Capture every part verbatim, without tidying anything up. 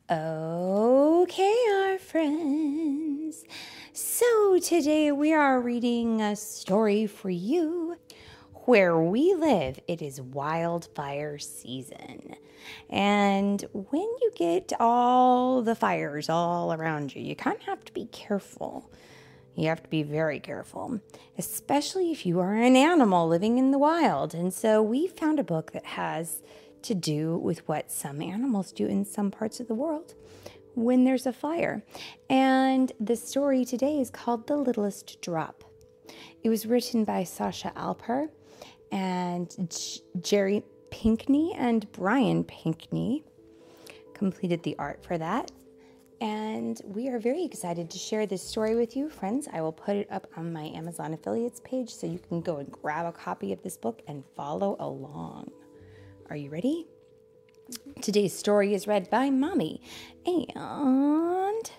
Okay, our friends. So today we are reading a story for you. Where we live, it is wildfire season. And when you get all the fires all around you, you kind of have to be careful. You have to be very careful, especially if you are an animal living in the wild. And so we found a book that has to do with what some animals do in some parts of the world when there's a fire. And the story today is called The Littlest Drop. It was written by Sasha Alper and J- Jerry Pinkney and Brian Pinkney completed the art for that. And we are very excited to share this story with you, friends. I will put it up on my Amazon affiliates page so you can go and grab a copy of this book and follow along. Are you ready? Mm-hmm. Today's story is read by Mommy and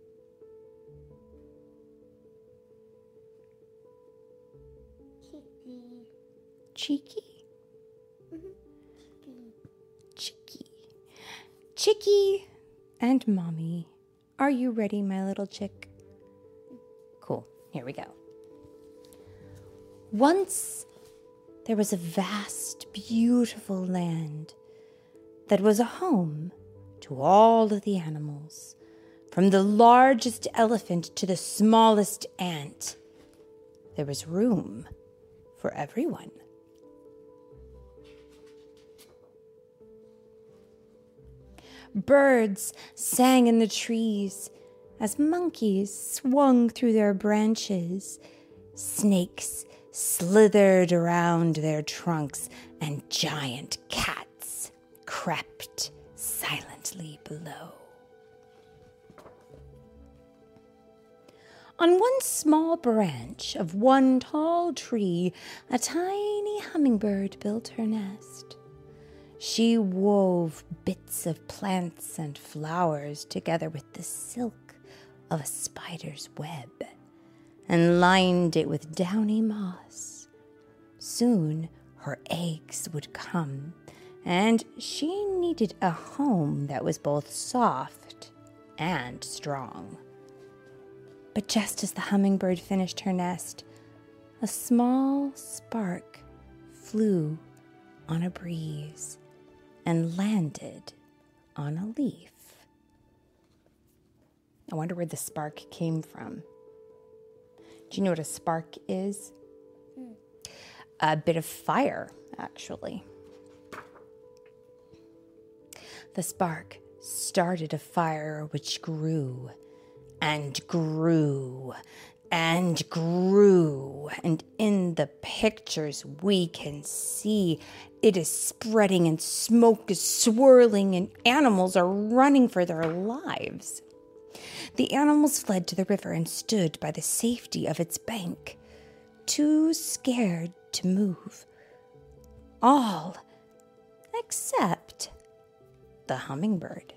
Cheeky. Mm-hmm. Chicky. Chicky and Mommy. Are you ready, my little chick? Cool. Here we go. Once there was a vast, beautiful land that was a home to all of the animals, from the largest elephant to the smallest ant. There was room for everyone. Birds sang in the trees as monkeys swung through their branches. Snakes slithered around their trunks, and giant cats crept silently below. On one small branch of one tall tree, a tiny hummingbird built her nest. She wove bits of plants and flowers together with the silk of a spider's web and lined it with downy moss. Soon her eggs would come, and she needed a home that was both soft and strong. But just as the hummingbird finished her nest, a small spark flew on a breeze and landed on a leaf. I wonder where the spark came from. Do you know what a spark is? Mm. A bit of fire, actually. The spark started a fire which grew and grew and grew, and in the pictures we can see it is spreading and smoke is swirling and animals are running for their lives. The animals fled to the river and stood by the safety of its bank, too scared to move. All except the hummingbird.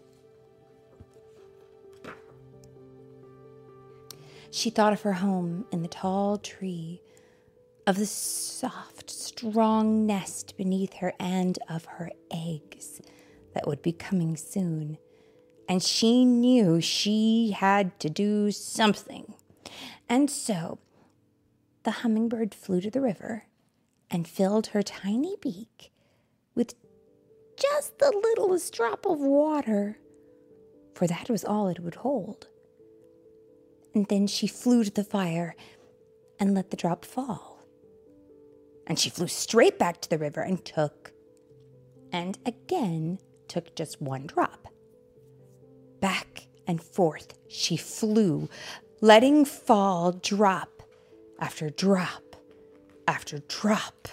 She thought of her home in the tall tree, of the soft, strong nest beneath her, and of her eggs that would be coming soon. And she knew she had to do something. And so the hummingbird flew to the river and filled her tiny beak with just the littlest drop of water, for that was all it would hold. And then she flew to the fire and let the drop fall. And she flew straight back to the river and took, and again took just one drop. Back and forth she flew, letting fall drop after drop after drop.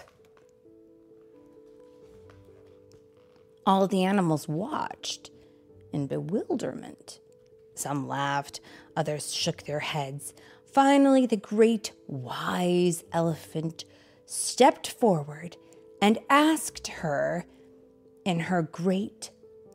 All the animals watched in bewilderment. Some laughed, others shook their heads. Finally, the great wise elephant stepped forward and asked her in her great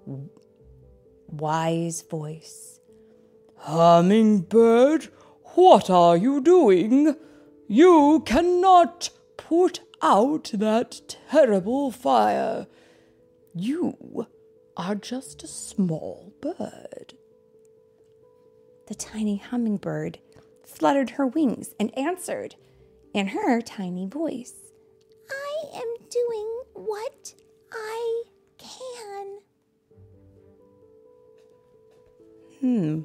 wise voice, "Hummingbird, what are you doing? You cannot put out that terrible fire. You are just a small bird." The tiny hummingbird fluttered her wings and answered in her tiny voice, "I am doing what I can." Hmm.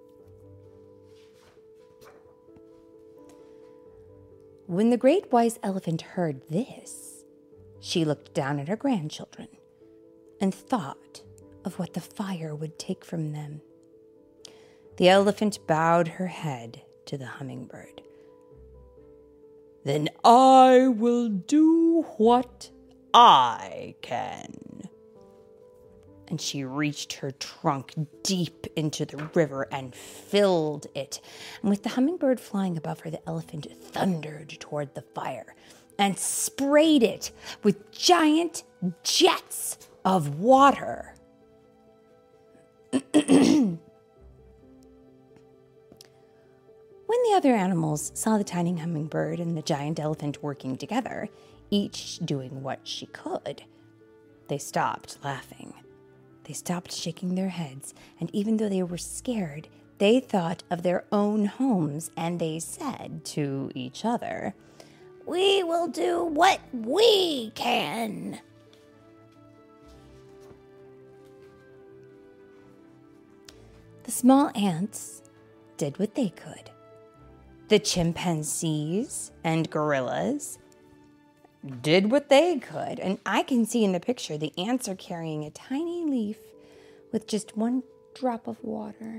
When the great wise elephant heard this, she looked down at her grandchildren and thought of what the fire would take from them. The elephant bowed her head to the hummingbird. "Then I will do what I can." And she reached her trunk deep into the river and filled it. And with the hummingbird flying above her, the elephant thundered toward the fire and sprayed it with giant jets of water. When the other animals saw the tiny hummingbird and the giant elephant working together, each doing what she could, they stopped laughing. They stopped shaking their heads, and even though they were scared, they thought of their own homes, and they said to each other, "We will do what we can." The small ants did what they could. The chimpanzees and gorillas did what they could. And I can see in the picture the ants are carrying a tiny leaf with just one drop of water.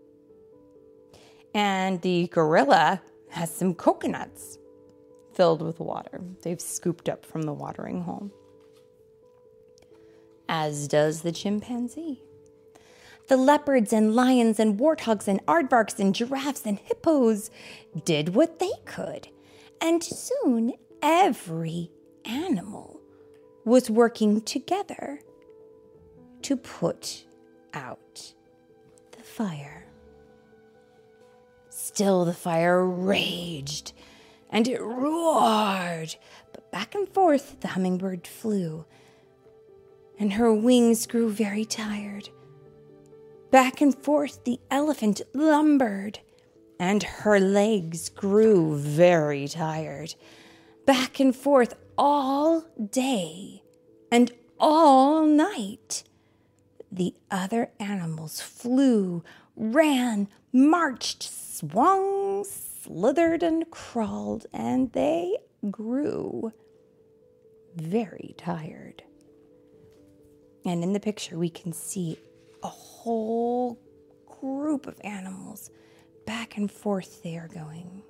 And the gorilla has some coconuts filled with water they've scooped up from the watering hole. As does the chimpanzee. The leopards and lions and warthogs and aardvarks and giraffes and hippos did what they could. And soon every animal was working together to put out the fire. Still the fire raged and it roared, but back and forth the hummingbird flew, and her wings grew very tired. Back and forth the elephant lumbered, and her legs grew very tired. Back and forth all day and all night. The other animals flew, ran, marched, swung, slithered, and crawled, and they grew very tired. And in the picture, we can see a whole group of animals. Back and forth they are going.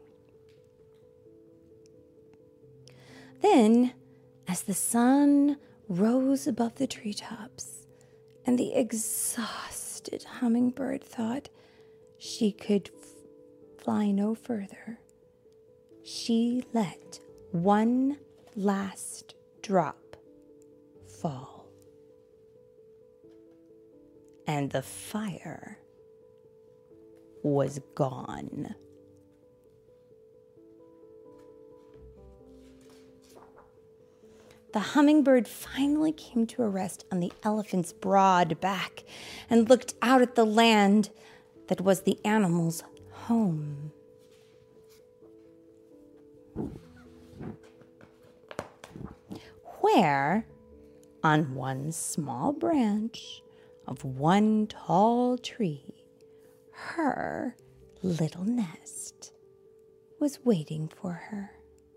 Then, as the sun rose above the treetops, and the exhausted hummingbird thought she could f- fly no further, she let one last drop fall. And the fire was gone. The hummingbird finally came to a rest on the elephant's broad back and looked out at the land that was the animal's home. Where, on one small branch of one tall tree, her little nest was waiting for her.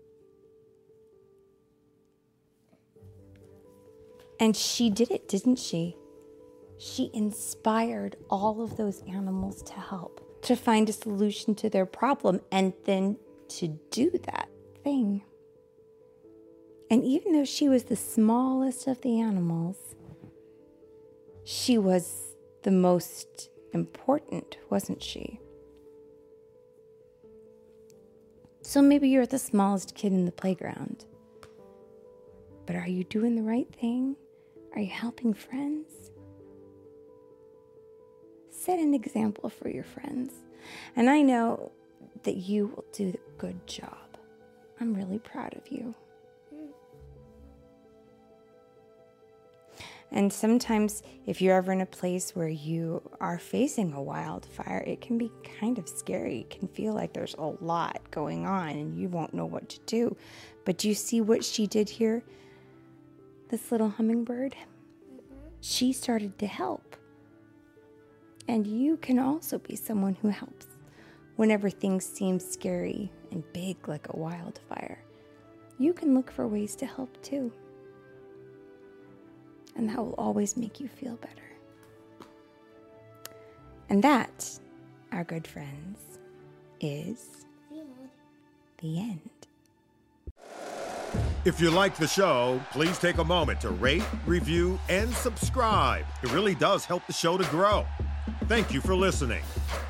And she did it, didn't she? She inspired all of those animals to help, to find a solution to their problem, and then to do that thing. And even though she was the smallest of the animals, she was the most important, wasn't she? So maybe you're the smallest kid in the playground. But are you doing the right thing? Are you helping friends? Set an example for your friends. And I know that you will do a good job. I'm really proud of you. And sometimes if you're ever in a place where you are facing a wildfire, it can be kind of scary. It can feel like there's a lot going on and you won't know what to do. But do you see what she did here? This little hummingbird? Mm-hmm. She started to help. And you can also be someone who helps whenever things seem scary and big like a wildfire. You can look for ways to help too. And that will always make you feel better. And that, our good friends, is the end. If you like the show, please take a moment to rate, review, and subscribe. It really does help the show to grow. Thank you for listening.